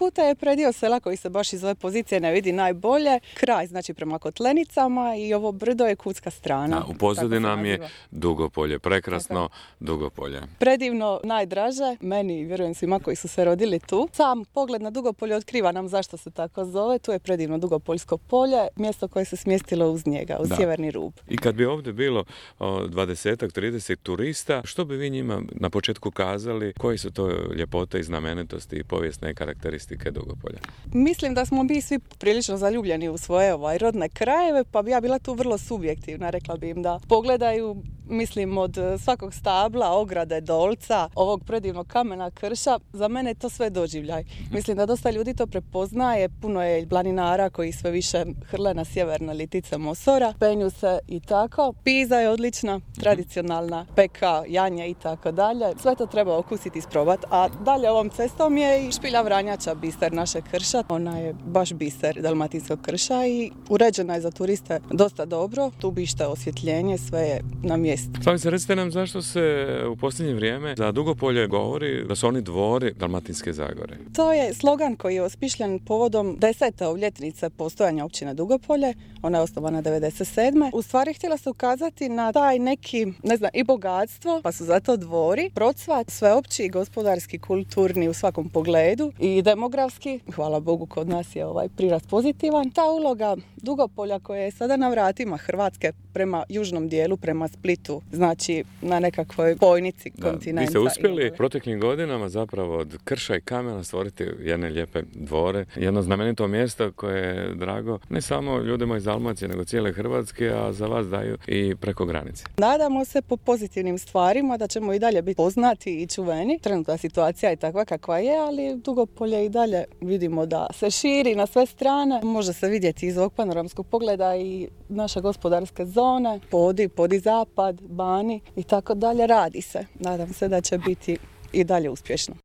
Huta je predio sela koji se baš iz ove pozicije ne vidi najbolje. Kraj, znači prema Kotlenicama i ovo brdo je Kutska strana. U pozadini nam je Dugopolje, prekrasno Dugopolje. Predivno, najdraže, meni i vjerujem svima koji su se rodili tu. Sam pogled na Dugopolje otkriva nam zašto se tako zove. Tu je predivno Dugopoljsko polje, mjesto koje se smjestilo uz njega, uz sjeverni rub. I kad bi ovdje bilo 20-30 turista, što bi vi njima na početku kazali? Koji su to ljepote i znamenitosti i povijesne karakteristike Dugopolja? Mislim da smo mi svi prilično zaljubljeni u svoje rodne krajeve, pa bi ja bila tu vrlo subjektivna. Rekla bi im da pogledaju, mislim, od svakog stabla, ograde, dolca, ovog predivnog kamena krša. Za mene je to sve doživljaj. Mislim da dosta ljudi to prepoznaje. Puno je planinara koji sve više hrle na sjeverne litice Mosora, penju se i tako. Piza je odlična, tradicionalna, peka, janje i tako dalje. Sve to treba okusiti i isprobati. A dalje ovom cestom je i Špilja Vranjača, biser našeg krša. Ona je baš biser dalmatinskog krša i uređena je za turiste dosta dobro. Tu bište, osvjetljenje, sve je na mjestu. Slavice, recite nam zašto se u posljednje vrijeme za Dugopolje govori da su oni dvori Dalmatinske Zagore. To je slogan koji je osmišljen povodom 10. obljetnice postojanja općine Dugopolje. Ona je osnovana 1997. U stvari htjela se ukazati na taj neki, i bogatstvo, pa su zato dvori, procvat sveopći, gospodarski, kulturni u svakom pogledu i demografski. Hvala Bogu, kod nas je prirast pozitivan. Ta uloga Dugopolja koja je sada na vratima Hrvatske prema južnom dijelu, prema Splitu, znači na nekakvoj spojnici kontinenta. Vi ste uspjeli proteklim godinama zapravo od krša i kamena stvoriti jedne lijepe dvore, jedno znamenito mjesto koje je drago ne samo ljudima iz Dalmacije, nego cijele Hrvatske, a za vas daju i preko granice. Nadamo se po pozitivnim stvarima da ćemo i dalje biti poznati i čuveni. Trenutna situacija je takva kakva je, ali Dugopolje i dalje vidimo da se širi na sve strane. Može se vidjeti iz ovog panoramskog pogleda i naše gospodarske zone, Podi zapad, Bani i tako dalje. Radi se. Nadam se da će biti i dalje uspješno.